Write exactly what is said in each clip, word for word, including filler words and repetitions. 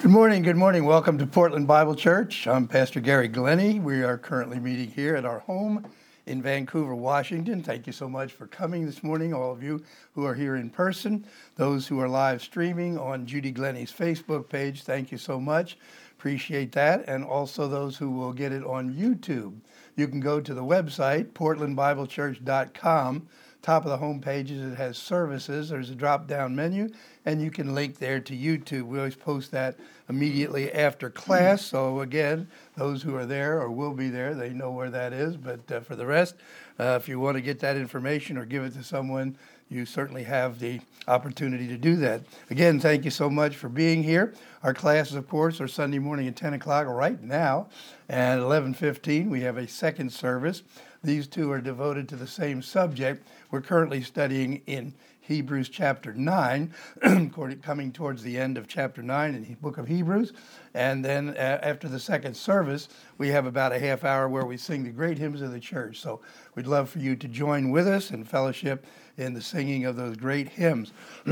Good morning, good morning. Welcome to Portland Bible Church. I'm Pastor Gary Glennie. We are currently meeting here at our home in Vancouver, Washington. Thank you so much for coming this morning, all of you who are here in person. Those who are live streaming on Judy Glennie's Facebook page, thank you so much. Appreciate that. And also those who will get it on YouTube. You can go to the website, portland bible church dot com. Top of the home pages, it has services. There's a drop-down menu, and you can link there to YouTube. We always post that immediately after class. So again, those who are there or will be there, they know where that is. But uh, for the rest, uh, if you want to get that information or give it to someone, you certainly have the opportunity to do that. Again, thank you so much for being here. Our classes, of course, are Sunday morning at ten o'clock right now. And eleven fifteen, we have a second service. These two are devoted to the same subject. We're currently studying in Hebrews chapter nine, coming towards the end of chapter nine in the book of Hebrews. And then uh, after the second service, we have about a half hour where we sing the great hymns of the church. So we'd love for you to join with us in fellowship in the singing of those great hymns.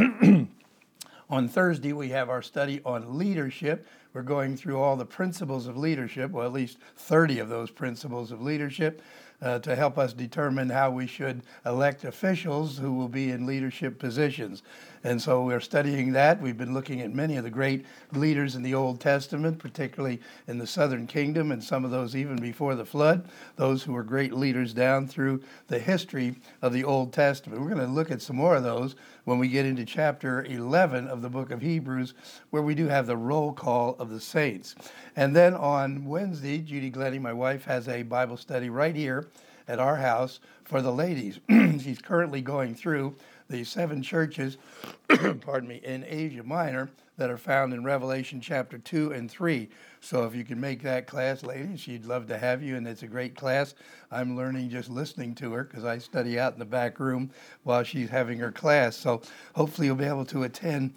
On Thursday, we have our study on leadership. We're going through all the principles of leadership, well, at least thirty of those principles of leadership, uh, to help us determine how we should elect officials who will be in leadership positions. And so we're studying that. We've been looking at many of the great leaders in the Old Testament, particularly in the Southern Kingdom, and some of those even before the flood, those who were great leaders down through the history of the Old Testament. We're going to look at some more of those when we get into chapter eleven of the book of Hebrews, where we do have the roll call of the saints. And then on Wednesday, Judy Glennie, my wife, has a Bible study right here at our house for the ladies. She's currently going through the seven churches, pardon me, in Asia Minor that are found in Revelation chapter two and three. So if you can make that class, ladies, she'd love to have you, and it's a great class. I'm learning just listening to her because I study out in the back room while she's having her class. So hopefully you'll be able to attend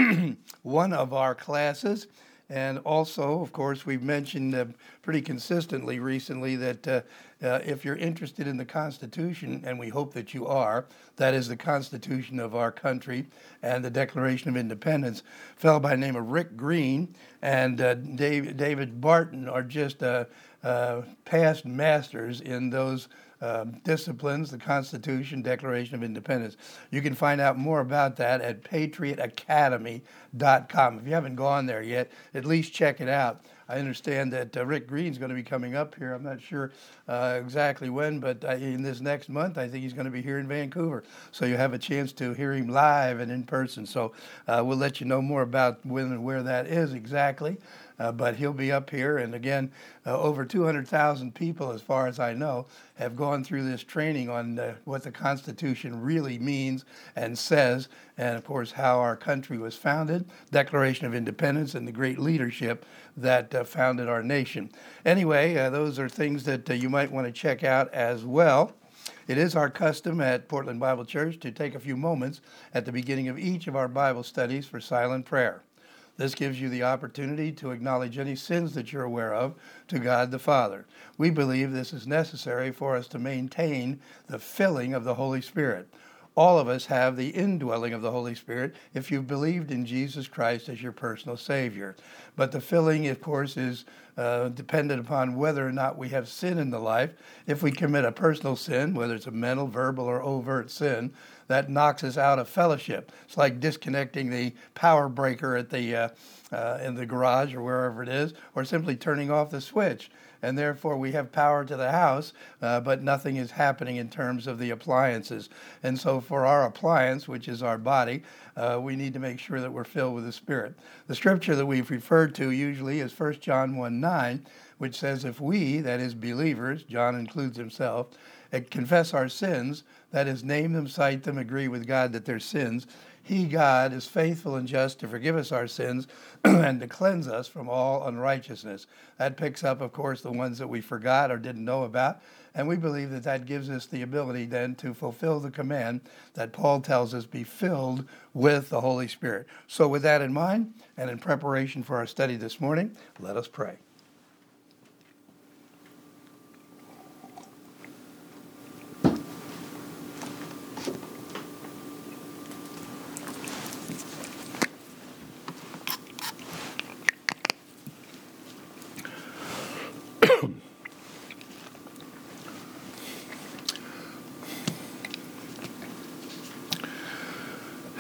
one of our classes. And also, of course, we've mentioned uh, pretty consistently recently that uh, uh, if you're interested in the Constitution, and we hope that you are, that is the Constitution of our country and the Declaration of Independence, a fellow by the name of Rick Green and uh, Dave, David Barton are just uh, uh, past masters in those Uh, disciplines, the Constitution, Declaration of Independence. You can find out more about that at patriot academy dot com. If you haven't gone there yet, at least check it out. I understand that uh, Rick Green's going to be coming up here. I'm not sure uh, exactly when, but uh, in this next month, I think he's going to be here in Vancouver. So you have a chance to hear him live and in person. So uh, we'll let you know more about when and where that is exactly. Uh, but he'll be up here. And again, uh, over two hundred thousand people, as far as I know, have gone through this training on uh, what the Constitution really means and says, and of course, how our country was founded, Declaration of Independence, and the great leadership that uh, founded our nation. Anyway, uh, those are things that uh, you might want to check out as well. It is our custom at Portland Bible Church to take a few moments at the beginning of each of our Bible studies for silent prayer. This gives you the opportunity to acknowledge any sins that you're aware of to God the Father. We believe this is necessary for us to maintain the filling of the Holy Spirit. All of us have the indwelling of the Holy Spirit if you've believed in Jesus Christ as your personal Savior. But the filling, of course, is uh, dependent upon whether or not we have sin in the life. If we commit a personal sin, whether it's a mental, verbal, or overt sin, that knocks us out of fellowship. It's like disconnecting the power breaker at the uh, uh, in the garage or wherever it is, or simply turning off the switch. And therefore, we have power to the house, uh, but nothing is happening in terms of the appliances. And so for our appliance, which is our body, uh, we need to make sure that we're filled with the Spirit. The scripture that we've referred to usually is First John one nine, which says, if we, that is believers, John includes himself, confess our sins, that is, name them, cite them, agree with God that they're sins, He, God, is faithful and just to forgive us our sins and to cleanse us from all unrighteousness. That picks up, of course, the ones that we forgot or didn't know about. And we believe that that gives us the ability then to fulfill the command that Paul tells us, be filled with the Holy Spirit. So with that in mind, and in preparation for our study this morning, let us pray.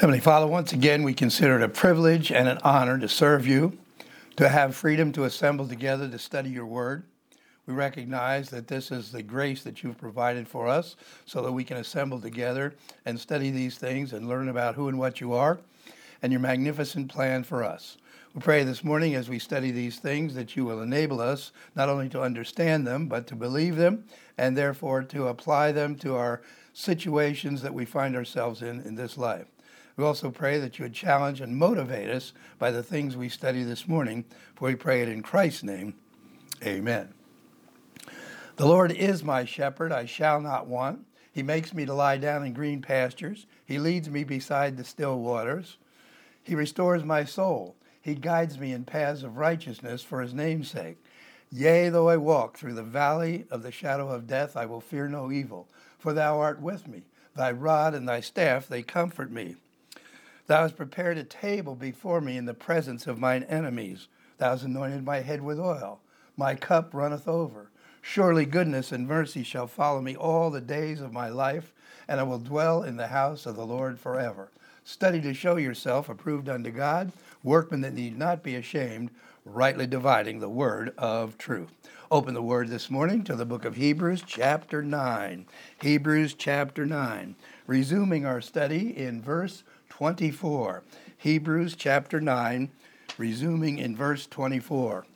Heavenly Father, once again, we consider it a privilege and an honor to serve you, to have freedom to assemble together to study your word. We recognize that this is the grace that you've provided for us so that we can assemble together and study these things and learn about who and what you are and your magnificent plan for us. We pray this morning as we study these things that you will enable us not only to understand them, but to believe them and therefore to apply them to our situations that we find ourselves in in this life. We also pray that you would challenge and motivate us by the things we study this morning, for we pray it in Christ's name. Amen. The Lord is my shepherd, I shall not want. He makes me to lie down in green pastures. He leads me beside the still waters. He restores my soul. He guides me in paths of righteousness for his name's sake. Yea, though I walk through the valley of the shadow of death, I will fear no evil, for thou art with me. Thy rod and thy staff, they comfort me. Thou hast prepared a table before me in the presence of mine enemies. Thou hast anointed my head with oil. My cup runneth over. Surely goodness and mercy shall follow me all the days of my life, and I will dwell in the house of the Lord forever. Study to show yourself approved unto God, workmen that need not be ashamed, rightly dividing the word of truth. Open the word this morning to the book of Hebrews chapter nine. Hebrews chapter nine. Resuming our study in verse twenty-four. Hebrews chapter nine, resuming in verse twenty-four.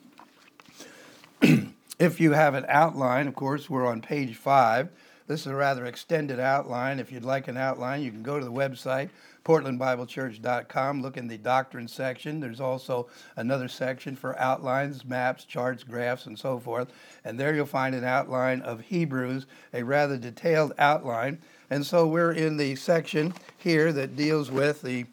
If you have an outline, of course, we're on page five. This is a rather extended outline. If you'd like an outline, you can go to the website, portland bible church dot com, look in the doctrine section. There's also another section for outlines, maps, charts, graphs, and so forth. And there you'll find an outline of Hebrews, a rather detailed outline. And so we're in the section here that deals with the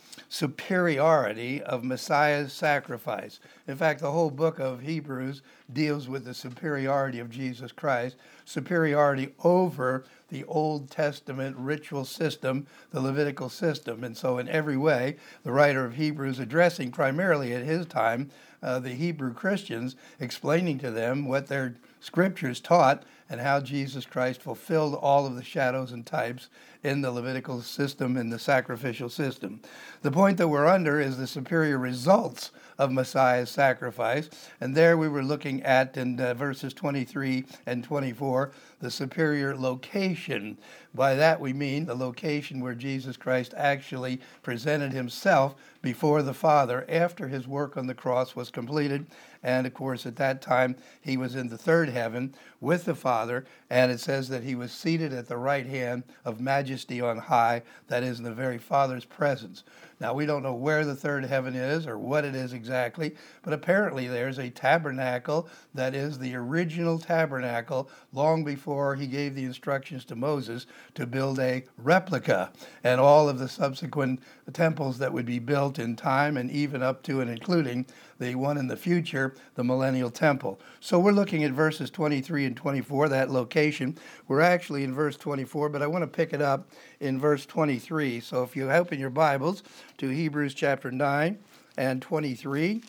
superiority of Messiah's sacrifice. In fact, the whole book of Hebrews deals with the superiority of Jesus Christ, superiority over the Old Testament ritual system, the Levitical system. And so in every way, the writer of Hebrews, addressing primarily at his time uh, the Hebrew Christians, explaining to them what their scriptures taught and how Jesus Christ fulfilled all of the shadows and types in the Levitical system and the sacrificial system. The point that we're under is the superior results of Messiah's sacrifice. And there we were looking at, in uh, verses twenty-three and twenty-four, the superior location. By that we mean the location where Jesus Christ actually presented himself before the Father after his work on the cross was completed. And of course, at that time, he was in the third heaven with the Father. And it says that he was seated at the right hand of majesty on high, that is, in the very Father's presence. Now, we don't know where the third heaven is or what it is exactly, but apparently there's a tabernacle that is the original tabernacle long before he gave the instructions to Moses to build a replica, and all of the subsequent temples that would be built in time and even up to and including the one in the future, the millennial temple. So we're looking at verses twenty-three and twenty-four, that location. We're actually in verse twenty-four, but I want to pick it up in verse twenty-three. So if you open your Bibles to Hebrews chapter nine and twenty-three,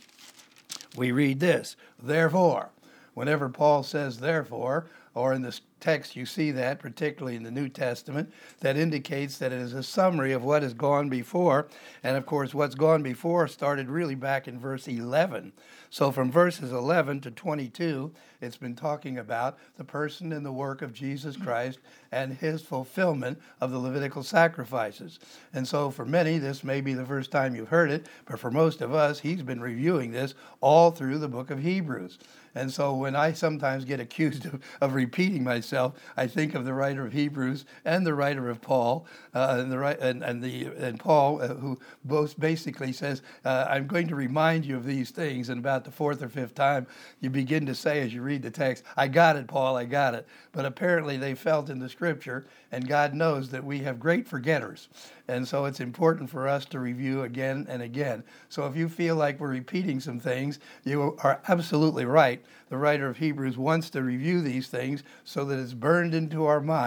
we read this: Therefore, whenever Paul says therefore, or in this text you see that, particularly in the New Testament, that indicates that it is a summary of what has gone before. And of course, what's gone before started really back in verse eleven. So from verses eleven to twenty-two, it's been talking about the person and the work of Jesus Christ and his fulfillment of the Levitical sacrifices. And so for many, this may be the first time you've heard it, but for most of us, he's been reviewing this all through the book of Hebrews. And so when I sometimes get accused of, of repeating myself, I think of the writer of Hebrews and the writer of Paul, uh, and the and, and the and Paul, uh, who both basically says, uh, "I'm going to remind you of these things." And about the fourth or fifth time, you begin to say, as you read the text, "I got it, Paul, I got it." But apparently, they felt in the Scripture, and God knows that we have great forgetters, and so it's important for us to review again and again. So if you feel like we're repeating some things, you are absolutely right. The writer of Hebrews wants to review these things so that it's burned into our mind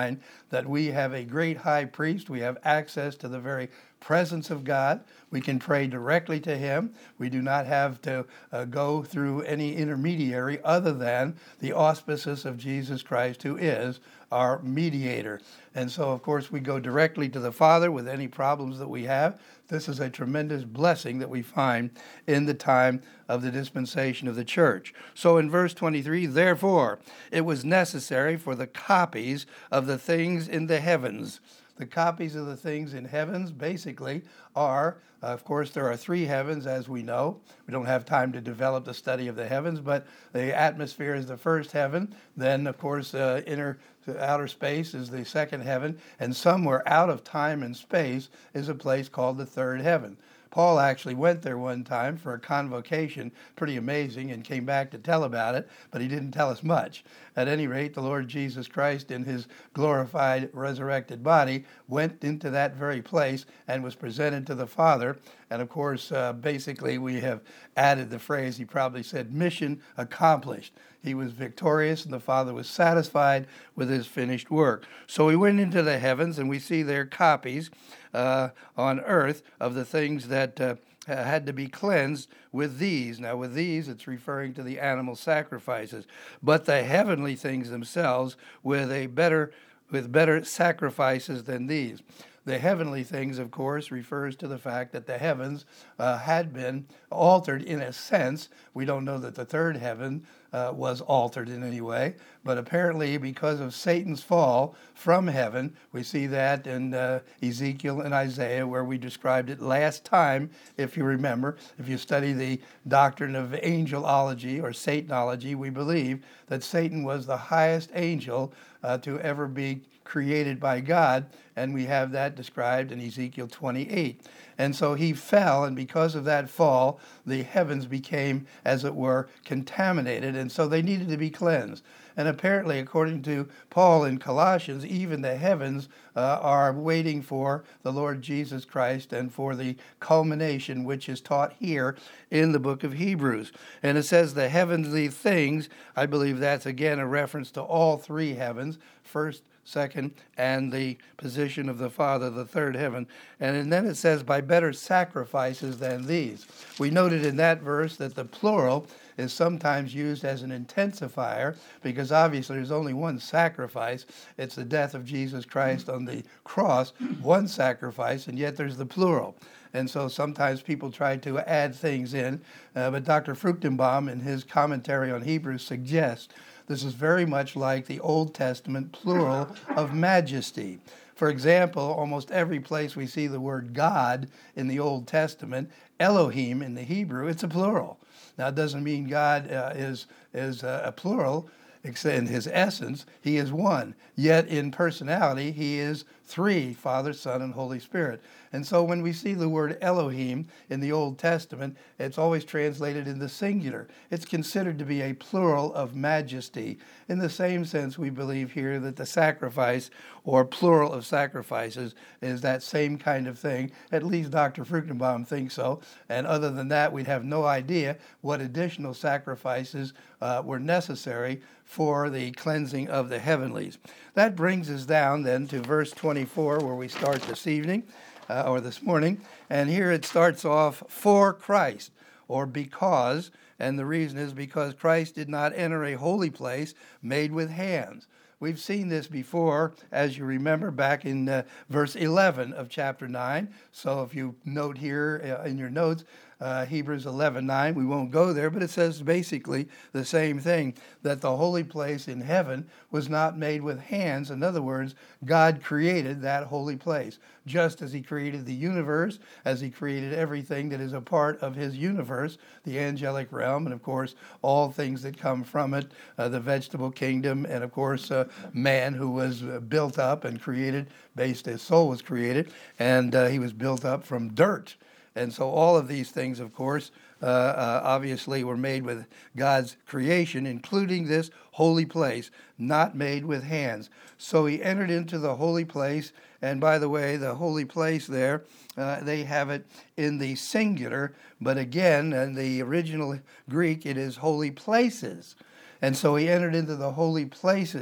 that we have a great high priest. We have access to the very presence of God. We can pray directly to him. We do not have to uh, go through any intermediary other than the auspices of Jesus Christ, who is our mediator. And so, of course, we go directly to the Father with any problems that we have. This is a tremendous blessing that we find in the time of the dispensation of the church. So in verse twenty-three, therefore, it was necessary for the copies of the things in the heavens. The copies of the things in heavens basically are, uh, of course, there are three heavens, as we know. We don't have time to develop the study of the heavens, but the atmosphere is the first heaven. Then, of course, uh, inner outer space is the second heaven. And somewhere out of time and space is a place called the third heaven. Paul actually went there one time for a convocation, pretty amazing, and came back to tell about it, but he didn't tell us much. At any rate, the Lord Jesus Christ, in his glorified, resurrected body, went into that very place and was presented to the Father. And of course, uh, basically, we have added the phrase, he probably said, mission accomplished. He was victorious, and the Father was satisfied with his finished work. So he went into the heavens, and we see there copies uh, on earth of the things that uh, had to be cleansed with these. Now, with these, it's referring to the animal sacrifices. But the heavenly things themselves with a better, with better sacrifices than these. The heavenly things, of course, refers to the fact that the heavens uh, had been altered in a sense. We don't know that the third heaven uh, was altered in any way, but apparently because of Satan's fall from heaven, we see that in uh, Ezekiel and Isaiah, where we described it last time, if you remember. If you study the doctrine of angelology or Satanology, we believe that Satan was the highest angel uh, to ever be created by God, and we have that described in Ezekiel twenty-eight. And so he fell, and because of that fall, the heavens became, as it were, contaminated, and so they needed to be cleansed. And apparently, according to Paul in Colossians, even the heavens uh, are waiting for the Lord Jesus Christ and for the culmination, which is taught here in the book of Hebrews. And it says the heavenly things, I believe that's again a reference to all three heavens, first, second, and the position of the Father, the third heaven. And then it says, by better sacrifices than these. We noted in that verse that the plural is sometimes used as an intensifier because obviously there's only one sacrifice. It's the death of Jesus Christ on the cross, one sacrifice, and yet there's the plural. And so sometimes people try to add things in, uh, but Doctor Fruchtenbaum in his commentary on Hebrews suggests this is very much like the Old Testament plural of majesty. For example, almost every place we see the word God in the Old Testament, Elohim in the Hebrew, it's a plural. Now, it doesn't mean God uh, is, is uh, a plural. In his essence, he is one. Yet in personality, he is three, Father, Son, and Holy Spirit. And so when we see the word Elohim in the Old Testament, it's always translated in the singular. It's considered to be a plural of majesty. In the same sense, we believe here that the sacrifice, or plural of sacrifices, is that same kind of thing. At least Doctor Fruchtenbaum thinks so. And other than that, we'd have no idea what additional sacrifices uh, were necessary for the cleansing of the heavenlies. That brings us down then to verse twenty-four, where we start this evening, uh, or this morning. And here it starts off, for Christ, or because, and the reason is because Christ did not enter a holy place made with hands. We've seen this before, as you remember, back in uh, verse eleven of chapter nine. So if you note here uh, in your notes, uh, Hebrews eleven nine, we won't go there, but it says basically the same thing, that the holy place in heaven was not made with hands. In other words, God created that holy place, just as he created the universe, as he created everything that is a part of his universe, the angelic realm, and of course, all things that come from it, uh, the vegetable kingdom, and of course, uh, man who was uh, built up and created, based, his soul was created, and uh, he was built up from dirt. And so all of these things, of course, uh, uh, obviously were made with God's creation, including this holy place, not made with hands. So he entered into the holy place, and by the way, the holy place there, uh, they have it in the singular, but again, in the original Greek, it is holy places. And so he entered into the holy places.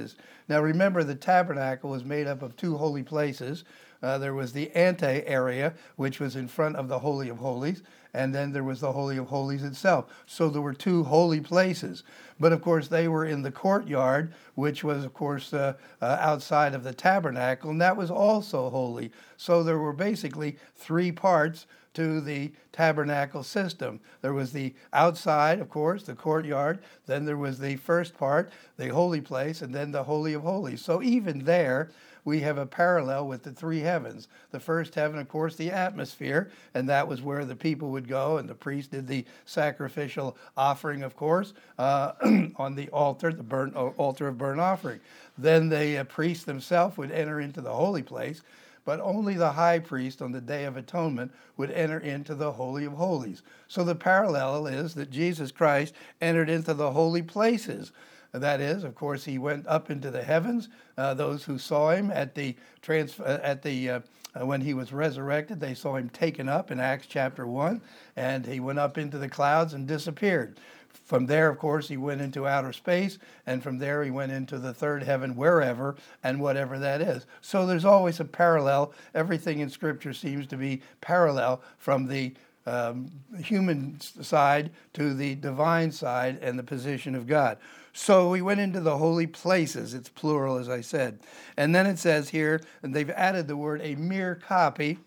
Now remember, the tabernacle was made up of two holy places. Uh, there was the ante area, which was in front of the Holy of Holies, and then there was the Holy of Holies itself. So there were two holy places. But of course, they were in the courtyard, which was, of course, uh, uh, outside of the tabernacle, and that was also holy. So there were basically three parts to the tabernacle system. There was the outside, of course, the courtyard. Then there was the first part, the holy place, and then the Holy of Holies. So even there, we have a parallel with the three heavens. The first heaven, of course, the atmosphere, and that was where the people would go, and the priest did the sacrificial offering, of course, uh, on the altar, the burnt altar of burnt offering. Then the uh, priest himself would enter into the holy place, but only the high priest on the Day of Atonement would enter into the Holy of Holies. So the parallel is that Jesus Christ entered into the holy places. That is, of course, he went up into the heavens. Uh, those who saw him at the trans- at the uh, uh, when he was resurrected, they saw him taken up in Acts chapter one, and he went up into the clouds and disappeared. From there, of course, he went into outer space, and from there he went into the third heaven, wherever and whatever that is. So there's always a parallel. Everything in Scripture seems to be parallel from the um, human side to the divine side and the position of God. So we went into the holy places. It's plural, as I said. And then it says here, and they've added the word a mere copy.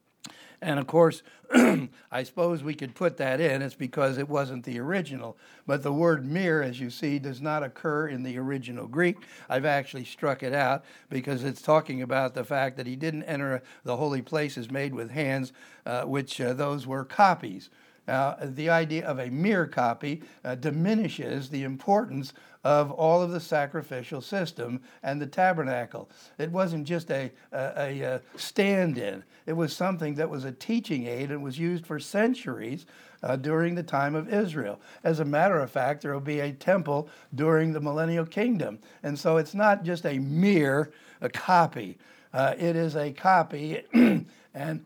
And of course, I suppose we could put that in. It's because it wasn't the original. But the word mere, as you see, does not occur in the original Greek. I've actually struck it out because it's talking about the fact that he didn't enter the holy places made with hands, uh, which uh, those were copies. Now, the idea of a mere copy uh, diminishes the importance of all of the sacrificial system and the tabernacle. It wasn't just a, a, a stand-in. It was something that was a teaching aid and was used for centuries uh, during the time of Israel. As a matter of fact, there will be a temple during the millennial kingdom. And so it's not just a mere a copy. Uh, it is a copy, and,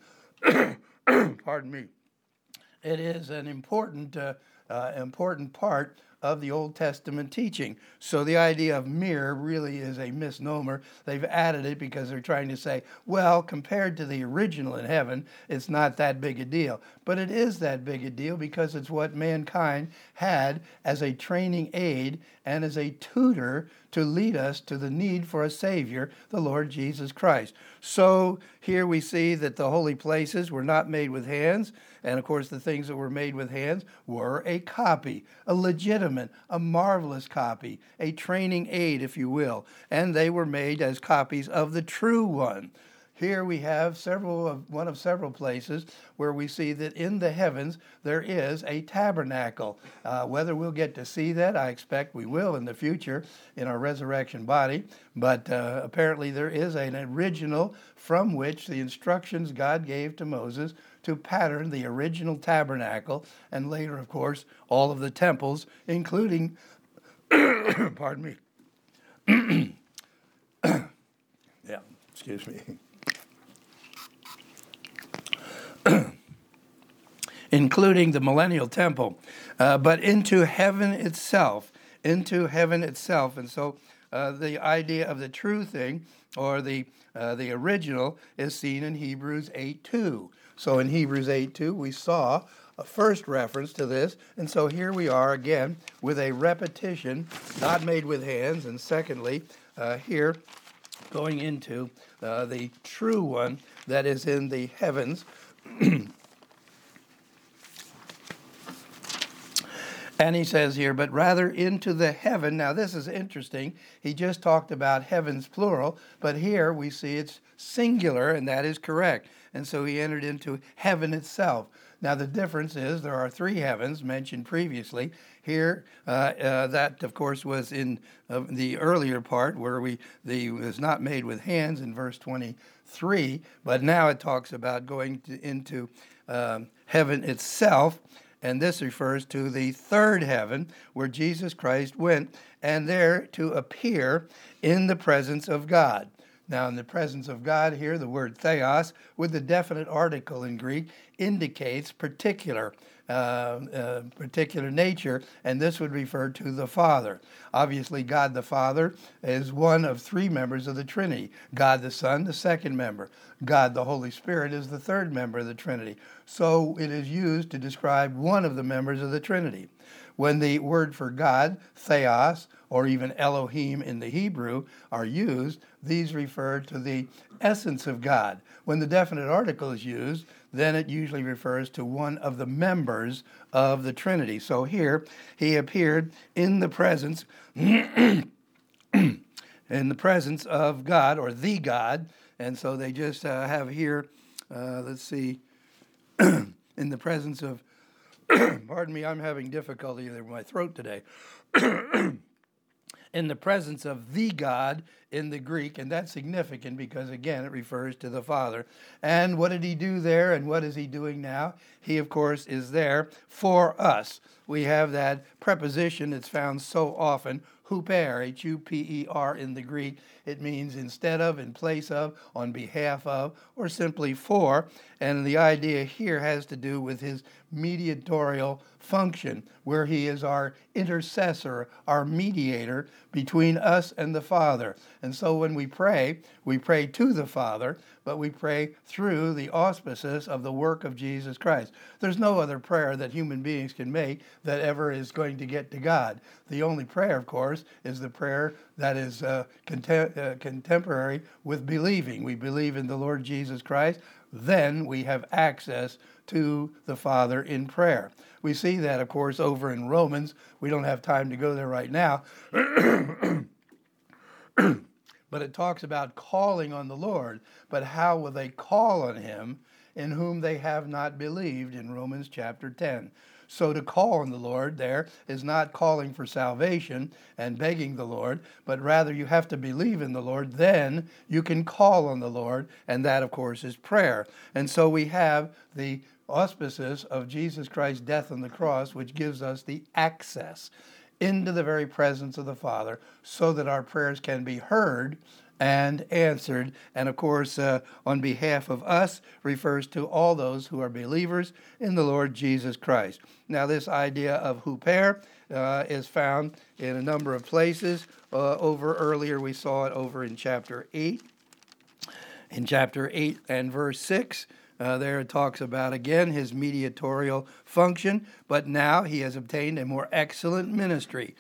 pardon me, it is an important, uh, uh, important part of the Old Testament teaching. So the idea of mere really is a misnomer. They've added it because they're trying to say, well, compared to the original in heaven, it's not that big a deal. But it is that big a deal because it's what mankind had as a training aid and as a tutor to lead us to the need for a Savior, the Lord Jesus Christ. So here we see that the holy places were not made with hands, and of course the things that were made with hands were a copy, a legitimate, a marvelous copy, a training aid, if you will, and they were made as copies of the true one. Here we have several of one of several places where we see that in the heavens there is a tabernacle. Uh, whether we'll get to see that, I expect we will in the future in our resurrection body. But uh, apparently there is an original from which the instructions God gave to Moses to pattern the original tabernacle, and later, of course, all of the temples, including, pardon me, yeah, excuse me. including the millennial temple, uh, but into heaven itself, into heaven itself. And so uh, the idea of the true thing, or the uh, the original, is seen in Hebrews eight two. So in Hebrews eight two, we saw a first reference to this, and so here we are again with a repetition, not made with hands, and secondly, uh, here going into uh, the true one that is in the heavens. And he says here, but rather into the heaven. Now this is interesting. He just talked about heavens plural, but here we see it's singular, and that is correct. And so he entered into heaven itself. Now the difference is there are three heavens mentioned previously. Here, uh, uh, that of course was in uh, the earlier part where we the was not made with hands in verse twenty-three, but now it talks about going to, into um, heaven itself. And this refers to the third heaven where Jesus Christ went, and there to appear in the presence of God. Now, in the presence of God here, the word theos, with the definite article in Greek, indicates particular, uh, uh, particular nature, and this would refer to the Father. Obviously, God the Father is one of three members of the Trinity. God the Son, the second member. God the Holy Spirit is the third member of the Trinity. So it is used to describe one of the members of the Trinity. When the word for God, theos, or even Elohim in the Hebrew, are used, these refer to the essence of God. When the definite article is used, then it usually refers to one of the members of the Trinity. So here, he appeared in the presence, in the presence of God, or the God. And so they just uh, have here, uh, let's see, in the presence of, pardon me, I'm having difficulty with my throat today. In the presence of the God in the Greek, and that's significant because, again, it refers to the Father. And what did he do there, and what is he doing now? He, of course, is there for us. We have that preposition that's found so often, huper, H U P E R in the Greek. It means instead of, in place of, on behalf of, or simply for. And the idea here has to do with his mediatorial function, where he is our intercessor, our mediator between us and the Father. And so when we pray, we pray to the Father, but we pray through the auspices of the work of Jesus Christ. There's no other prayer that human beings can make that ever is going to get to God. The only prayer, of course, is the prayer that is uh, contem- uh, contemporary with believing. We believe in the Lord Jesus Christ, then we have access to the Father in prayer. We see that, of course, over in Romans. We don't have time to go there right now. But it talks about calling on the Lord. But how will they call on him in whom they have not believed, in Romans chapter ten? So to call on the Lord there is not calling for salvation and begging the Lord, but rather you have to believe in the Lord. Then you can call on the Lord, and that, of course, is prayer. And so we have the auspices of Jesus Christ's death on the cross, which gives us the access into the very presence of the Father so that our prayers can be heard and answered. And of course, uh, on behalf of us, refers to all those who are believers in the Lord Jesus Christ. Now, this idea of huper uh, is found in a number of places. Uh, over earlier, we saw it over in chapter eight. In chapter eight and verse six, Uh, there it talks about, again, his mediatorial function, but now he has obtained a more excellent ministry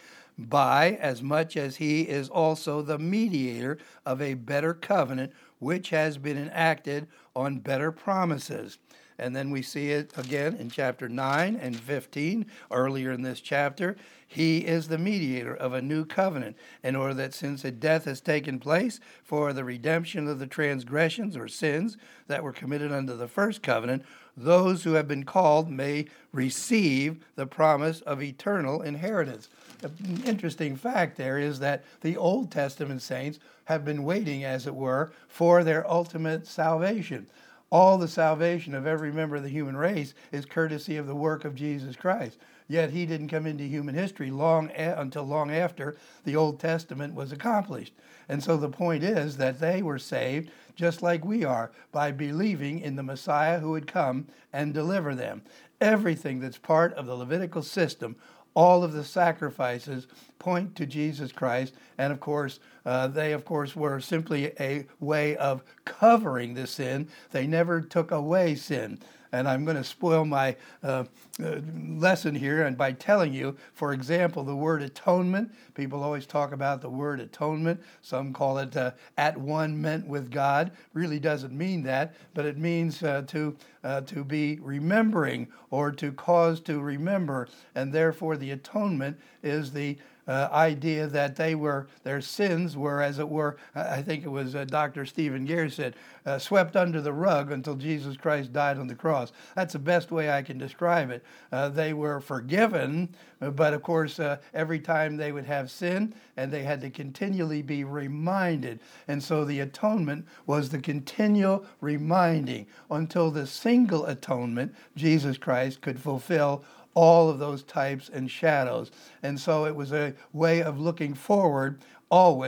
by as much as he is also the mediator of a better covenant, which has been enacted on better promises. And then we see it again in chapter nine and fifteen, earlier in this chapter. He is the mediator of a new covenant, in order that since a death has taken place for the redemption of the transgressions or sins that were committed under the first covenant, those who have been called may receive the promise of eternal inheritance. An interesting fact there is that the Old Testament saints have been waiting, as it were, for their ultimate salvation. All the salvation of every member of the human race is courtesy of the work of Jesus Christ. Yet he didn't come into human history long a- until long after the Old Testament was accomplished. And so the point is that they were saved just like we are by believing in the Messiah who would come and deliver them. Everything that's part of the Levitical system, all of the sacrifices point to Jesus Christ. And of course, uh, they, of course, were simply a way of covering the sin. They never took away sin. And I'm going to spoil my uh, uh, lesson here and by telling you, for example, the word atonement. People always talk about the word atonement. Some call it uh, at one meant with God. Really doesn't mean that, but it means uh, to uh, to be remembering or to cause to remember. And therefore, the atonement is the Uh, idea that they were, their sins were, as it were, I think it was uh, Doctor Stephen Gere said, uh, swept under the rug until Jesus Christ died on the cross. That's the best way I can describe it. Uh, they were forgiven, but of course, uh, every time they would have sin, and they had to continually be reminded. And so the atonement was the continual reminding until the single atonement, Jesus Christ, could fulfill all of those types and shadows. And so it was a way of looking forward always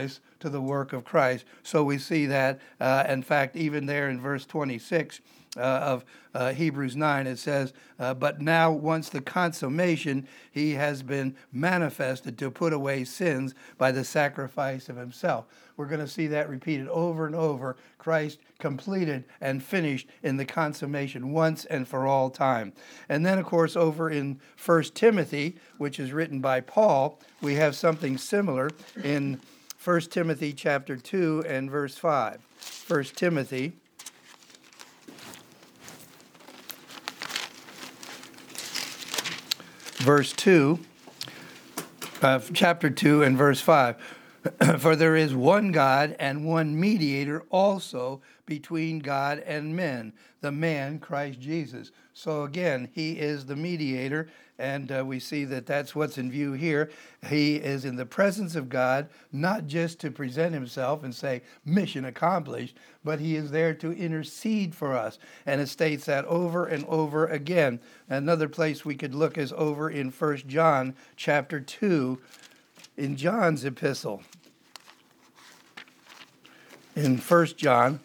to the work of Christ. So we see that, uh, in fact, even there in verse twenty-six, Uh, of uh, Hebrews nine, it says, uh, but now once the consummation, he has been manifested to put away sins by the sacrifice of himself. We're going to see that repeated over and over. Christ completed and finished in the consummation once and for all time. And then, of course, over in First Timothy, which is written by Paul, we have something similar in First Timothy chapter two and verse five. First Timothy verse two, uh, chapter two and verse five. For there is one God and one mediator also between God and men, the man Christ Jesus. So again, he is the mediator, and uh, we see that that's what's in view here. He is in the presence of God, not just to present himself and say, mission accomplished, but he is there to intercede for us. And it states that over and over again. Another place we could look is over in First John chapter two, in John's epistle. In First John,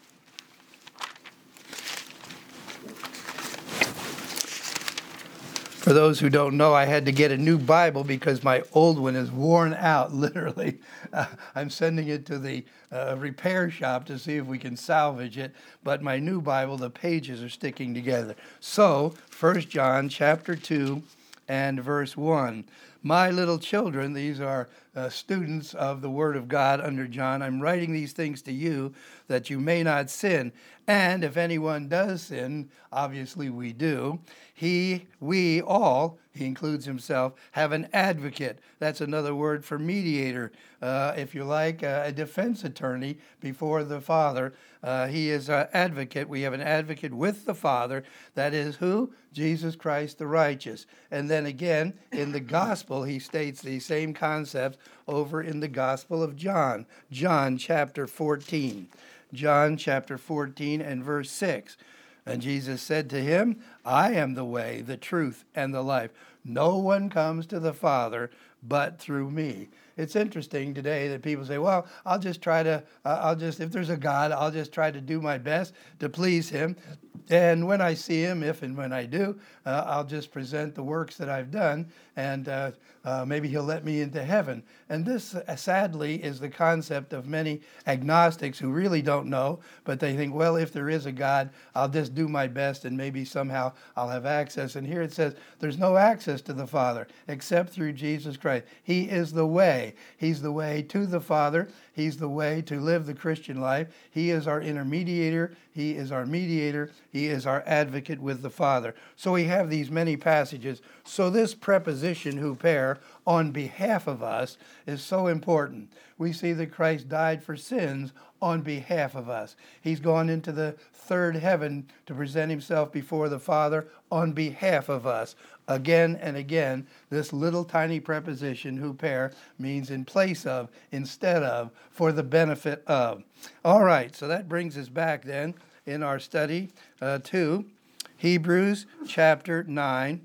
for those who don't know, I had to get a new Bible because my old one is worn out, literally. Uh, I'm sending it to the uh, repair shop to see if we can salvage it, but my new Bible, the pages are sticking together. So, First John chapter two and verse one. My little children, these are uh, students of the Word of God under John, I'm writing these things to you that you may not sin. And if anyone does sin, obviously we do, he, we all, he includes himself, have an advocate. That's another word for mediator. Uh, if you like, uh, a defense attorney before the Father. Uh, he is an advocate. We have an advocate with the Father. That is who? Jesus Christ the righteous. And then again, in the gospel, he states the same concepts over in the Gospel of John. John chapter fourteen. John chapter fourteen and verse six. And Jesus said to him, I am the way, the truth, and the life. No one comes to the Father but through me. It's interesting today that people say, well, I'll just try to, uh, I'll just, if there's a God, I'll just try to do my best to please him. And when I see him, if and when I do, uh, I'll just present the works that I've done, and uh, uh, maybe he'll let me into heaven. And this, uh, sadly, is the concept of many agnostics who really don't know, but they think, well, if there is a God, I'll just do my best, and maybe somehow I'll have access. And here it says, there's no access to the Father except through Jesus Christ. He is the way. He's the way to the Father. He's the way to live the Christian life. He is our intermediator. He is our mediator. He is our advocate with the Father. So we have these many passages. So this preposition, huper, on behalf of us, is so important. We see that Christ died for sins on behalf of us. He's gone into the third heaven to present himself before the Father on behalf of us. Again and again, this little tiny preposition, huper, means in place of, instead of, for the benefit of. All right, so that brings us back then in our study uh, to Hebrews chapter nine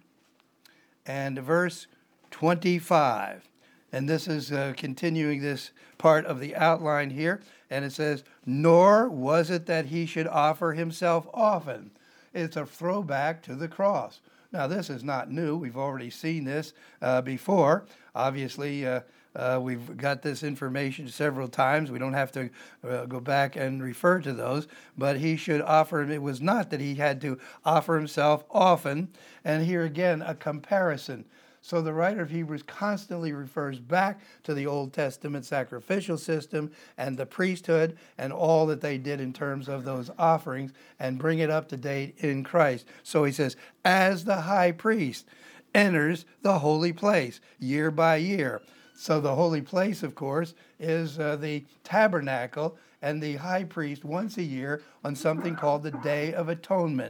and verse twenty-five. And this is uh, continuing this part of the outline here. And it says, nor was it that he should offer himself often. It's a throwback to the cross. Now, this is not new. We've already seen this uh, before. Obviously, uh, uh, we've got this information several times. We don't have to uh, go back and refer to those. But he should offer, it was not that he had to offer himself often. And here again, a comparison. So the writer of Hebrews constantly refers back to the Old Testament sacrificial system and the priesthood and all that they did in terms of those offerings and bring it up to date in Christ. So he says, as the high priest enters the holy place year by year. So the holy place, of course, is uh, the tabernacle, and the high priest once a year on something called the Day of Atonement.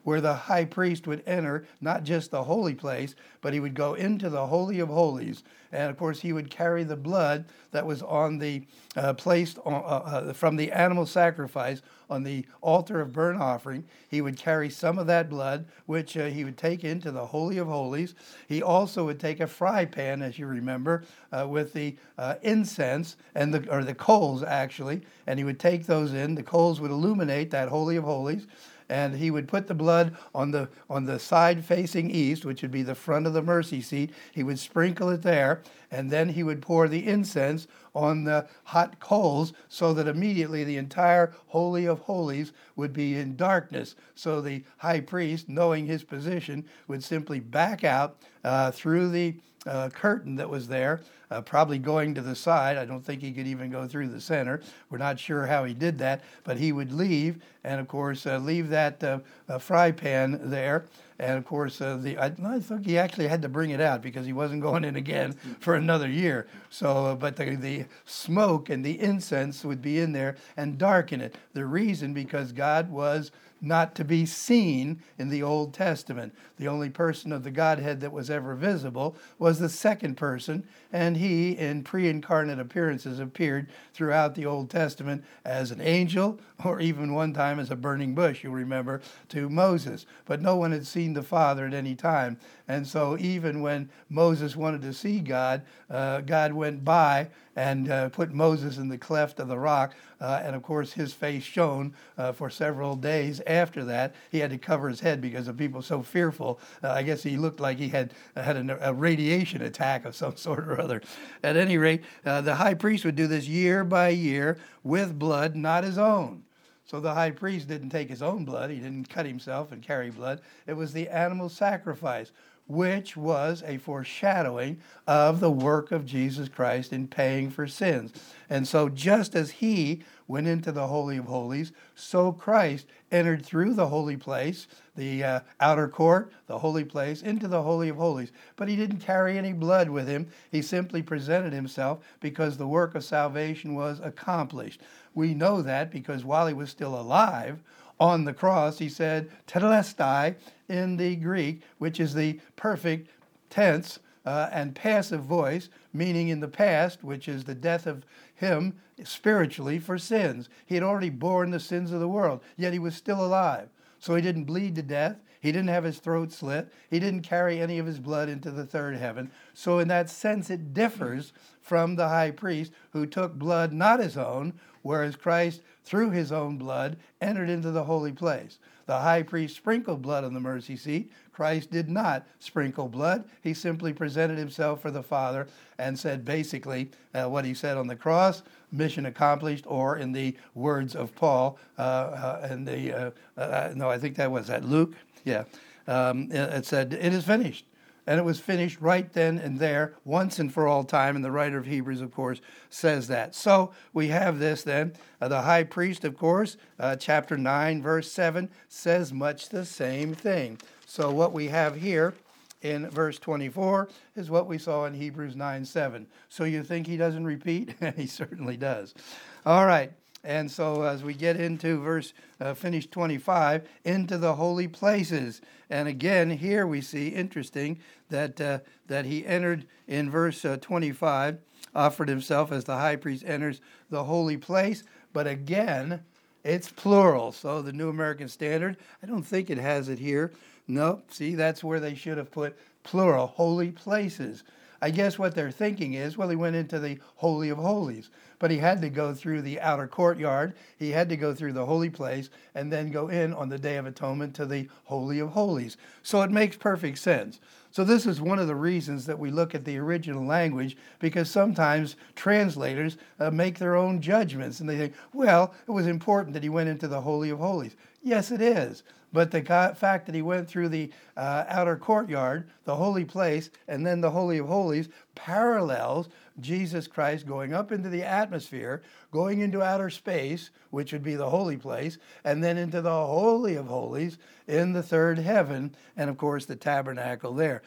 where the high priest would enter not just the holy place, but he would go into the Holy of Holies. And of course, he would carry the blood that was on the uh, placed on, uh, uh, from the animal sacrifice on the altar of burnt offering. He would carry some of that blood, which uh, he would take into the Holy of Holies. He also would take a fry pan, as you remember, uh, with the uh, incense and the or the coals actually, and he would take those in. The coals would illuminate that Holy of Holies. And he would put the blood on the on the side facing east, which would be the front of the mercy seat. He would sprinkle it there, and then he would pour the incense on the hot coals so that immediately the entire Holy of Holies would be in darkness. So the high priest, knowing his position, would simply back out uh, through the uh, curtain that was there, uh, probably going to the side. I don't think he could even go through the center. We're not sure how he did that, but he would leave, and of course uh, leave that uh, uh, fry pan there. And of course, uh, the I, I think he actually had to bring it out because he wasn't going in again for another year. So, uh, but the, the smoke and the incense would be in there and darken it. The reason, because God was not to be seen in the Old Testament. The only person of the Godhead that was ever visible was the second person, and he, in pre-incarnate appearances, appeared throughout the Old Testament as an angel, or even one time as a burning bush, you'll remember, to Moses. But no one had seen the Father at any time. And so even when Moses wanted to see God, uh, God went by and uh, put Moses in the cleft of the rock. Uh, and of course, his face shone uh, for several days after that. He had to cover his head because the people were so fearful. Uh, I guess he looked like he had had an, a radiation attack of some sort or other. At any rate, uh, the high priest would do this year by year with blood not his own. So the high priest didn't take his own blood. He didn't cut himself and carry blood. It was the animal sacrifice, which was a foreshadowing of the work of Jesus Christ in paying for sins. And so just as he went into the Holy of Holies, so Christ entered through the holy place, the uh, outer court, the holy place, into the Holy of Holies. But he didn't carry any blood with him. He simply presented himself because the work of salvation was accomplished. We know that because while he was still alive, on the cross, he said, tetelestai in the Greek, which is the perfect tense uh, and passive voice, meaning in the past, which is the death of him spiritually for sins. He had already borne the sins of the world, yet he was still alive. So he didn't bleed to death. He didn't have his throat slit. He didn't carry any of his blood into the third heaven. So in that sense, it differs from the high priest who took blood not his own, whereas Christ, through his own blood, entered into the holy place. The high priest sprinkled blood on the mercy seat. Christ did not sprinkle blood. He simply presented himself for the Father and said basically uh, what he said on the cross, mission accomplished, or in the words of Paul, uh, uh, and the, uh, uh, no, I think that was at Luke, yeah, um, it, it said, it is finished. And it was finished right then and there, once and for all time. And the writer of Hebrews, of course, says that. So we have this then. Uh, the high priest, of course, uh, chapter nine, verse seven, says much the same thing. So what we have here in verse twenty-four is what we saw in Hebrews nine seven. So you think he doesn't repeat? He certainly does. All right. And so as we get into verse, uh, finish twenty-five, into the holy places. And again, here we see, interesting, that uh, that he entered in verse uh, twenty-five, offered himself as the high priest enters the holy place. But again, it's plural. So the New American Standard, I don't think it has it here. No, see, that's where they should have put plural, holy places. I guess what they're thinking is, well, he went into the Holy of Holies, but he had to go through the outer courtyard, he had to go through the holy place, and then go in on the Day of Atonement to the Holy of Holies. So it makes perfect sense. So this is one of the reasons that we look at the original language, because sometimes translators uh, make their own judgments, and they think, well, it was important that he went into the Holy of Holies. Yes, it is. But the fact that he went through the uh, outer courtyard, the holy place, and then the Holy of Holies parallels Jesus Christ going up into the atmosphere, going into outer space, which would be the holy place, and then into the Holy of Holies in the third heaven, and of course the tabernacle there.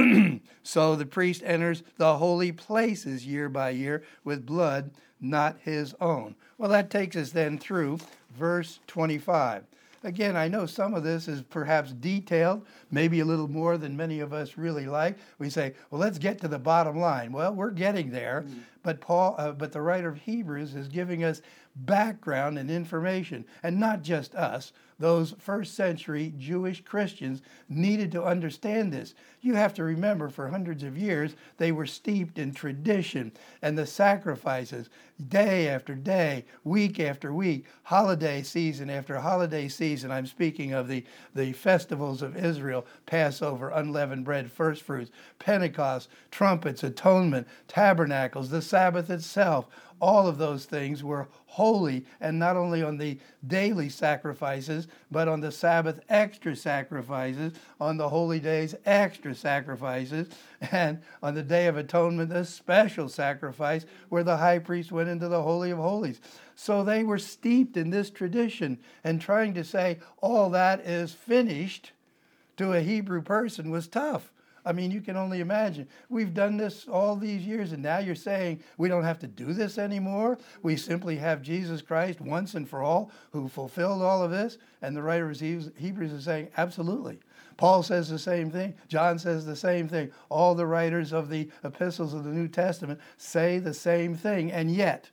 So the priest enters the holy places year by year with blood not his own. Well, that takes us then through verse twenty-five. Again, I know some of this is perhaps detailed, maybe a little more than many of us really like. We say, well, let's get to the bottom line. Well, we're getting there, mm-hmm. but Paul, uh, but the writer of Hebrews is giving us background and information, and not just us. Those first century Jewish Christians needed to understand this. You have to remember, for hundreds of years, they were steeped in tradition and the sacrifices, day after day, week after week, holiday season after holiday season. I'm speaking of the, the festivals of Israel: Passover, unleavened bread, first fruits, Pentecost, trumpets, atonement, tabernacles, the Sabbath itself. All of those things were holy, and not only on the daily sacrifices, but on the Sabbath, extra sacrifices, on the holy days, extra sacrifices, and on the Day of Atonement, a special sacrifice where the high priest went into the Holy of Holies. So they were steeped in this tradition, and trying to say all that is finished to a Hebrew person was tough. I mean, you can only imagine. We've done this all these years, and now you're saying we don't have to do this anymore? We simply have Jesus Christ once and for all who fulfilled all of this? And the writer of Hebrews is saying, absolutely. Paul says the same thing. John says the same thing. All the writers of the epistles of the New Testament say the same thing. And yet,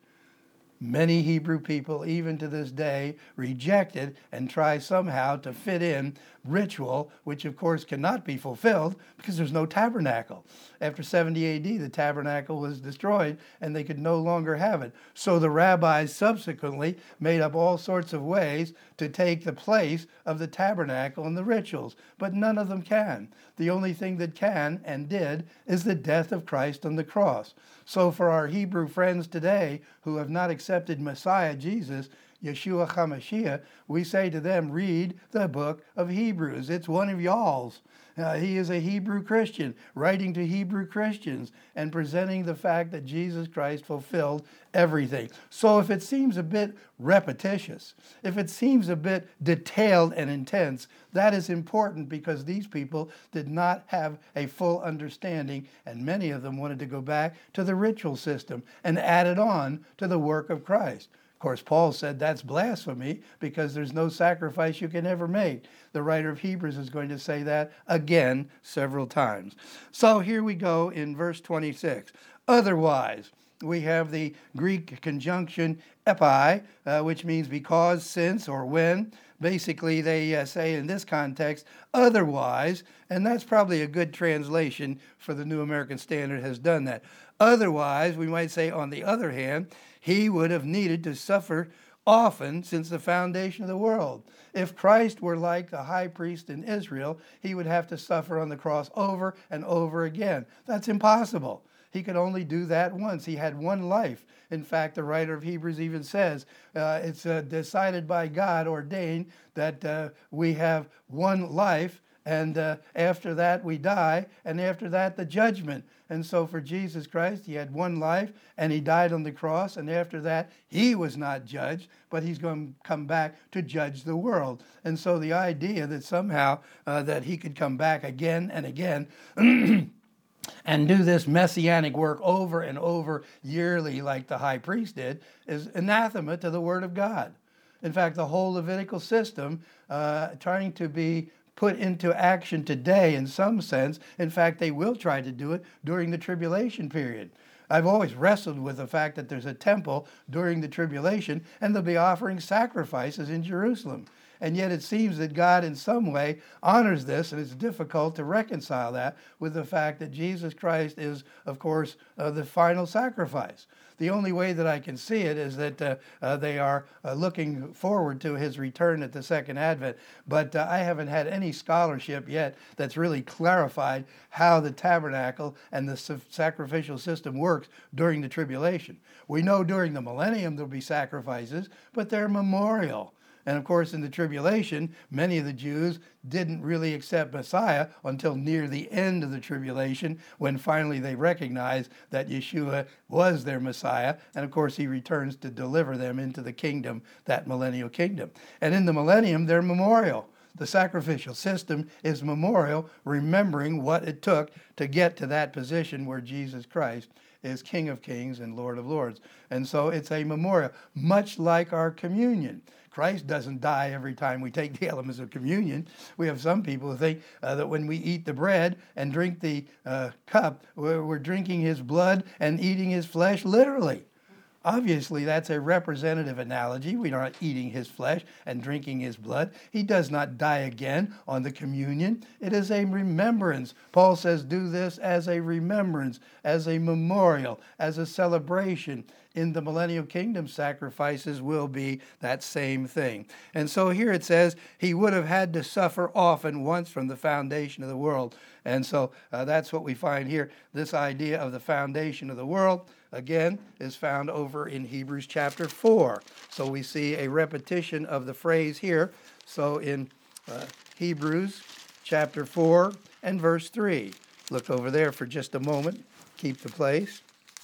many Hebrew people, even to this day, reject it and try somehow to fit in ritual, which of course cannot be fulfilled because there's no tabernacle. After seventy A D, the tabernacle was destroyed and they could no longer have it. So the rabbis subsequently made up all sorts of ways to take the place of the tabernacle and the rituals, but none of them can. The only thing that can and did is the death of Christ on the cross. So for our Hebrew friends today who have not accepted Messiah Jesus, Yeshua HaMashiach, we say to them, read the book of Hebrews. It's one of y'all's. Uh, he is a Hebrew Christian, writing to Hebrew Christians and presenting the fact that Jesus Christ fulfilled everything. So if it seems a bit repetitious, if it seems a bit detailed and intense, that is important because these people did not have a full understanding, and many of them wanted to go back to the ritual system and add it on to the work of Christ. Of course, Paul said that's blasphemy because there's no sacrifice you can ever make. The writer of Hebrews is going to say that again several times. So here we go in verse twenty-six. Otherwise, we have the Greek conjunction epi, uh, which means because, since, or when. Basically, they uh, say in this context, otherwise, and that's probably a good translation for the New American Standard has done that. Otherwise, we might say, on the other hand, he would have needed to suffer often since the foundation of the world. If Christ were like the high priest in Israel, he would have to suffer on the cross over and over again. That's impossible. He could only do that once. He had one life. In fact, the writer of Hebrews even says uh, it's uh, decided by God, ordained, that uh, we have one life, and uh, after that we die, and after that the judgment. And so for Jesus Christ, he had one life, and he died on the cross, and after that he was not judged, but he's going to come back to judge the world. And so the idea that somehow uh, that he could come back again and again and do this messianic work over and over yearly like the high priest did is anathema to the Word of God. In fact, the whole Levitical system uh, trying to be put into action today in some sense. In fact, they will try to do it during the tribulation period. I've always wrestled with the fact that there's a temple during the tribulation and they'll be offering sacrifices in Jerusalem. And yet it seems that God in some way honors this, and it's difficult to reconcile that with the fact that Jesus Christ is, of course, uh, the final sacrifice. The only way that I can see it is that uh, uh, they are uh, looking forward to his return at the second advent. But uh, I haven't had any scholarship yet that's really clarified how the tabernacle and the sacrificial system works during the tribulation. We know during the millennium there'll be sacrifices, but they're memorial. And of course, in the tribulation, many of the Jews didn't really accept Messiah until near the end of the tribulation, when finally they recognized that Yeshua was their Messiah. And of course, he returns to deliver them into the kingdom, that millennial kingdom. And in the millennium, they're memorial. The sacrificial system is memorial, remembering what it took to get to that position where Jesus Christ is King of Kings and Lord of Lords. And so it's a memorial, much like our communion. Christ doesn't die every time we take the elements of communion. We have some people who think uh, that when we eat the bread and drink the uh, cup, we're, we're drinking his blood and eating his flesh literally. Obviously, that's a representative analogy. We are not eating his flesh and drinking his blood. He does not die again on the communion. It is a remembrance. Paul says, do this as a remembrance, as a memorial, as a celebration. In the millennial kingdom, sacrifices will be that same thing. And so here it says, he would have had to suffer often once from the foundation of the world. And so uh, that's what we find here. This idea of the foundation of the world, again, is found over in Hebrews chapter four. So we see a repetition of the phrase here. So in uh, Hebrews chapter four and verse three. Look over there for just a moment. Keep the place.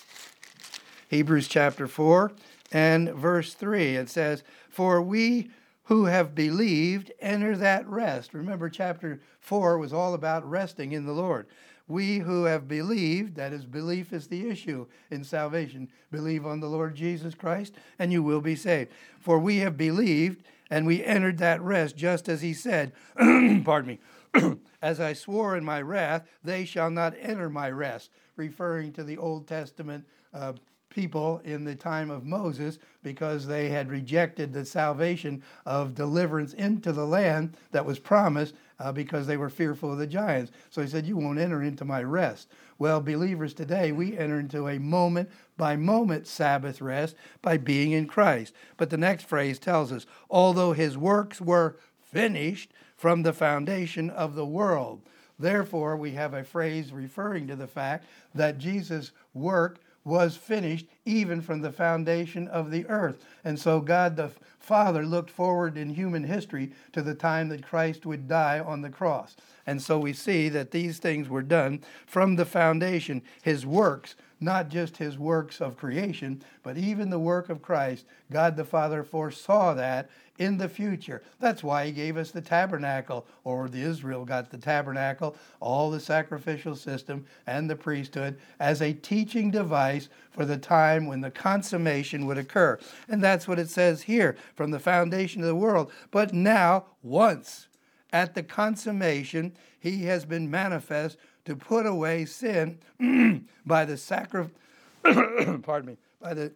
Hebrews chapter four and verse three. It says, for we who have believed enter that rest. Remember, chapter four was all about resting in the Lord. We who have believed, that is, belief is the issue in salvation. Believe on the Lord Jesus Christ, and you will be saved. For we have believed, and we entered that rest, just as he said, pardon me, as I swore in my wrath, they shall not enter my rest, referring to the Old Testament uh, people in the time of Moses, because they had rejected the salvation of deliverance into the land that was promised uh, because they were fearful of the giants. So he said, you won't enter into my rest. Well, believers today, we enter into a moment by moment Sabbath rest by being in Christ. But the next phrase tells us, although his works were finished from the foundation of the world. Therefore, we have a phrase referring to the fact that Jesus' work was finished even from the foundation of the earth. And so God the Father looked forward in human history to the time that Christ would die on the cross. And so we see that these things were done from the foundation, his works, not just his works of creation, but even the work of Christ. God the Father foresaw that in the future. That's why he gave us the tabernacle, or the Israel got the tabernacle, all the sacrificial system and the priesthood as a teaching device for the time when the consummation would occur. And that's what it says here, from the foundation of the world. But now, once at the consummation, he has been manifest to put away sin by the sacri- pardon me, by the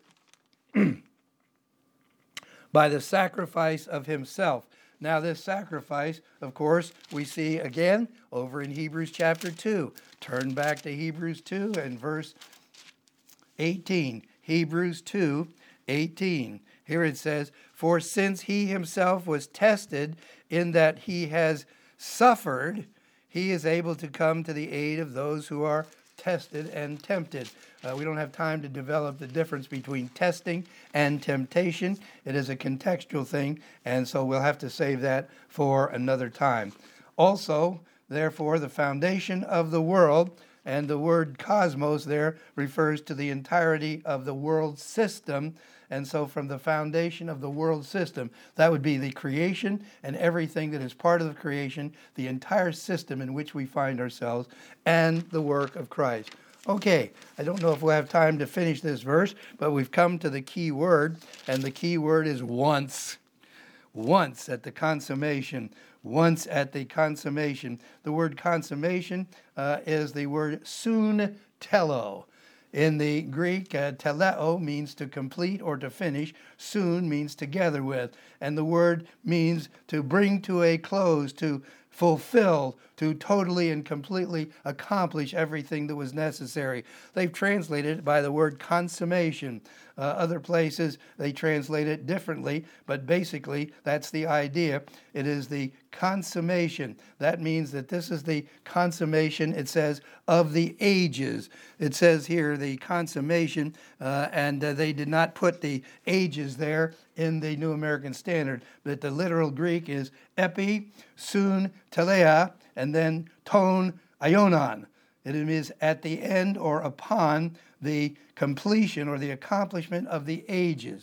by the sacrifice of himself. Now this sacrifice, of course, we see again over in Hebrews chapter two. Turn back to Hebrews two and verse eighteen. Hebrews two, eighteen. Here it says, for since he himself was tested in that he has suffered, he is able to come to the aid of those who are tested and tempted. Uh, we don't have time to develop the difference between testing and temptation. It is a contextual thing, and so we'll have to save that for another time. Also, therefore, the foundation of the world, and the word cosmos there refers to the entirety of the world system. And so from the foundation of the world system, that would be the creation and everything that is part of the creation, the entire system in which we find ourselves, and the work of Christ. Okay, I don't know if we'll have time to finish this verse, but we've come to the key word, and the key word is once. Once at the consummation. Once at the consummation. The word consummation uh, is the word soon tello. In the Greek, uh, teleo means to complete or to finish. Soon means together with. And the word means to bring to a close, to fulfill, to totally and completely accomplish everything that was necessary. They've translated it by the word consummation. Uh, other places, they translate it differently, but basically, that's the idea. It is the consummation. That means that this is the consummation, it says, of the ages. It says here the consummation, uh, and uh, they did not put the ages there in the New American Standard, but the literal Greek is epi, soon, telea, and then ton, ionon. It is at the end or upon the completion or the accomplishment of the ages.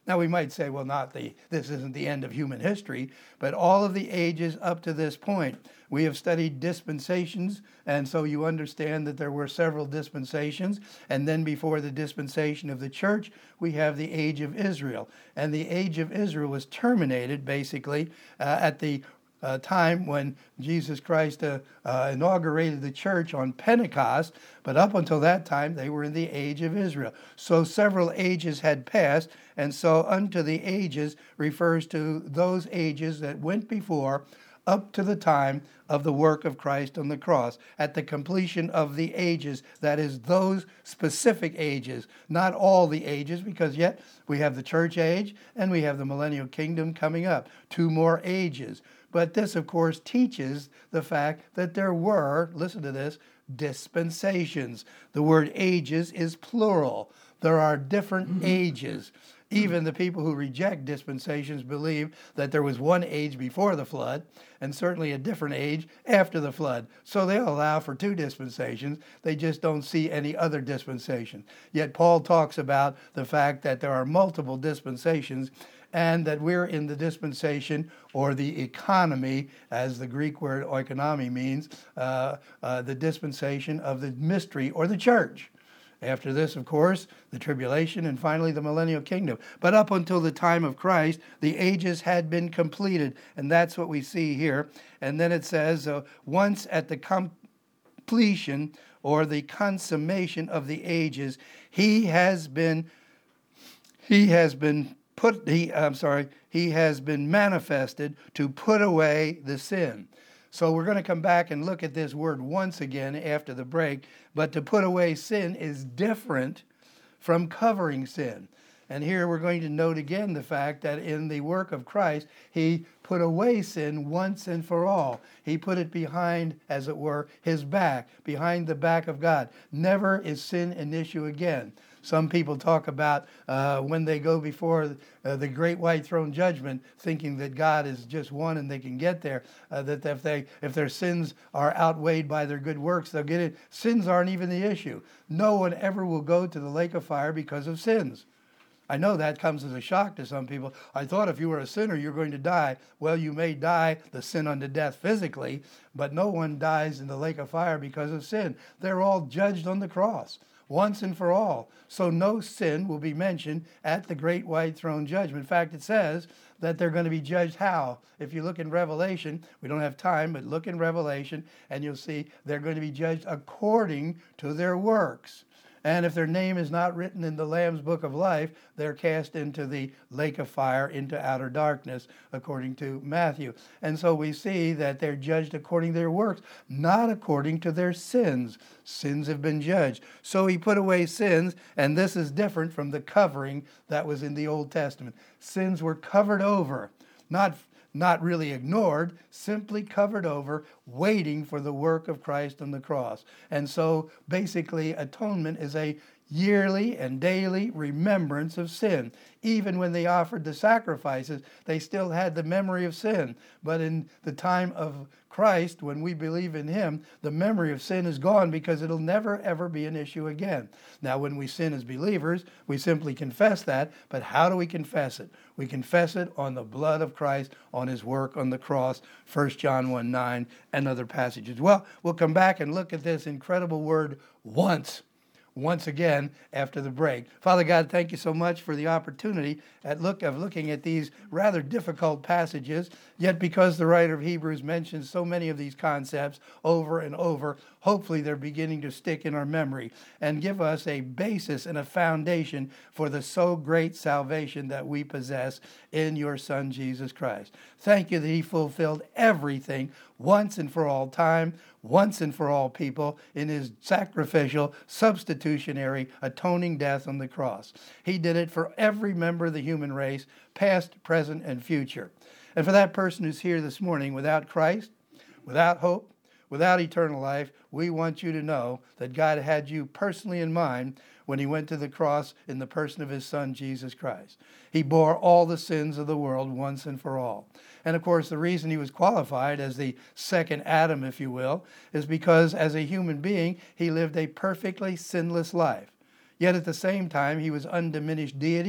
Now we might say, well, not the this isn't the end of human history, but all of the ages up to this point. We have studied dispensations, and so you understand that there were several dispensations. And then before the dispensation of the church, we have the age of Israel. And the age of Israel was terminated, basically, uh, at the Uh, time when Jesus Christ uh, uh, inaugurated the church on Pentecost, but up until that time they were in the age of Israel. So several ages had passed, and so unto the ages refers to those ages that went before up to the time of the work of Christ on the cross. At the completion of the ages, that is those specific ages, not all the ages, because yet we have the church age and we have the millennial kingdom coming up, two more ages. But this, of course, teaches the fact that there were, listen to this, dispensations. The word ages is plural. There are different ages. Even the people who reject dispensations believe that there was one age before the flood and certainly a different age after the flood. So they'll allow for two dispensations. They just don't see any other dispensation. Yet Paul talks about the fact that there are multiple dispensations and that we're in the dispensation or the economy, as the Greek word oikonomy means, uh, uh, the dispensation of the mystery or the church. After this, of course, the tribulation and finally the millennial kingdom. But up until the time of Christ, the ages had been completed, and that's what we see here. And then it says, uh, once at the completion or the consummation of the ages, he has been, he has been put, he, I'm sorry, he has been manifested to put away the sin. So we're going to come back and look at this word once again after the break. But to put away sin is different from covering sin. And here we're going to note again the fact that in the work of Christ, he put away sin once and for all. He put it behind, as it were, his back, behind the back of God. Never is sin an issue again. Some people talk about uh, when they go before uh, the great white throne judgment, thinking that God is just one and they can get there, uh, that if they if their sins are outweighed by their good works, they'll get it. Sins aren't even the issue. No one ever will go to the lake of fire because of sins. I know that comes as a shock to some people. I thought if you were a sinner, you're going to die. Well, you may die the sin unto death physically, but no one dies in the lake of fire because of sin. They're all judged on the cross once and for all. So no sin will be mentioned at the great white throne judgment. In fact, it says that they're going to be judged how? If you look in Revelation, we don't have time, but look in Revelation and you'll see they're going to be judged according to their works. And if their name is not written in the Lamb's book of life, they're cast into the lake of fire, into outer darkness, according to Matthew. And so we see that they're judged according to their works, not according to their sins. Sins have been judged. So he put away sins, and this is different from the covering that was in the Old Testament. Sins were covered over, not not really ignored, simply covered over, waiting for the work of Christ on the cross. And so basically atonement is a yearly and daily remembrance of sin. Even when they offered the sacrifices, they still had the memory of sin. But in the time of Christ, when we believe in him, the memory of sin is gone because it'll never, ever be an issue again. Now, when we sin as believers, we simply confess that. But how do we confess it? We confess it on the blood of Christ, on his work on the cross, First John one nine, and other passages. Well, we'll come back and look at this incredible word, once. Once again after the break. Father God, thank you so much for the opportunity at look of looking at these rather difficult passages, yet because the writer of Hebrews mentions so many of these concepts over and over, hopefully they're beginning to stick in our memory and give us a basis and a foundation for the so great salvation that we possess in your Son, Jesus Christ. Thank you that he fulfilled everything once and for all time, once and for all people, in his sacrificial, substitutionary, atoning death on the cross. He did it for every member of the human race, past, present, and future. And for that person who's here this morning without Christ, without hope, without eternal life, we want you to know that God had you personally in mind when he went to the cross in the person of his Son, Jesus Christ. He bore all the sins of the world once and for all. And of course, the reason he was qualified as the second Adam, if you will, is because as a human being, he lived a perfectly sinless life. Yet at the same time, he was undiminished deity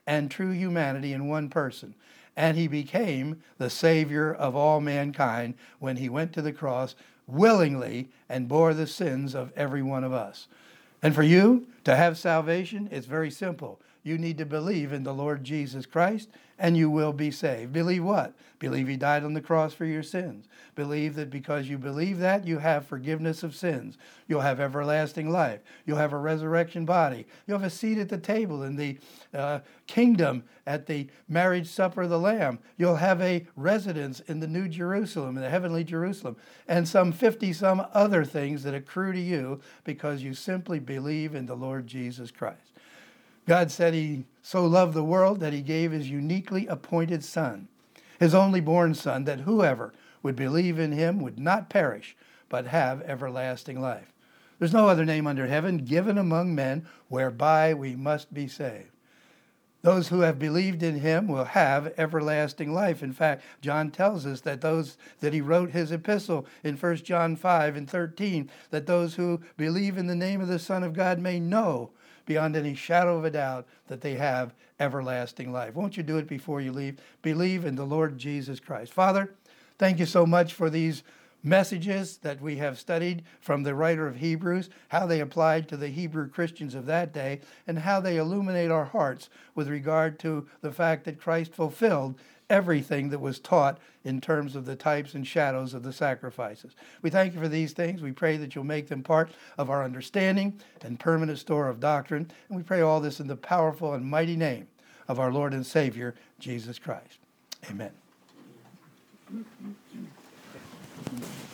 and true humanity in one person. And he became the Savior of all mankind when he went to the cross willingly and bore the sins of every one of us. And for you to have salvation, it's very simple. You need to believe in the Lord Jesus Christ, and you will be saved. Believe what? Believe he died on the cross for your sins. Believe that because you believe that, you have forgiveness of sins. You'll have everlasting life. You'll have a resurrection body. You'll have a seat at the table in the uh, kingdom at the marriage supper of the Lamb. You'll have a residence in the New Jerusalem, in the heavenly Jerusalem, and some fifty some other things that accrue to you because you simply believe in the Lord Jesus Christ. God said he so loved the world that he gave his uniquely appointed Son, his only born Son, that whoever would believe in him would not perish, but have everlasting life. There's no other name under heaven given among men whereby we must be saved. Those who have believed in him will have everlasting life. In fact, John tells us that those that he wrote his epistle in First John five and thirteen, that those who believe in the name of the Son of God may know beyond any shadow of a doubt that they have everlasting life. Won't you do it before you leave? Believe in the Lord Jesus Christ. Father, thank you so much for these messages that we have studied from the writer of Hebrews, how they applied to the Hebrew Christians of that day, and how they illuminate our hearts with regard to the fact that Christ fulfilled everything that was taught in terms of the types and shadows of the sacrifices. We thank you for these things. We pray that you'll make them part of our understanding and permanent store of doctrine. And we pray all this in the powerful and mighty name of our Lord and Savior, Jesus Christ. Amen.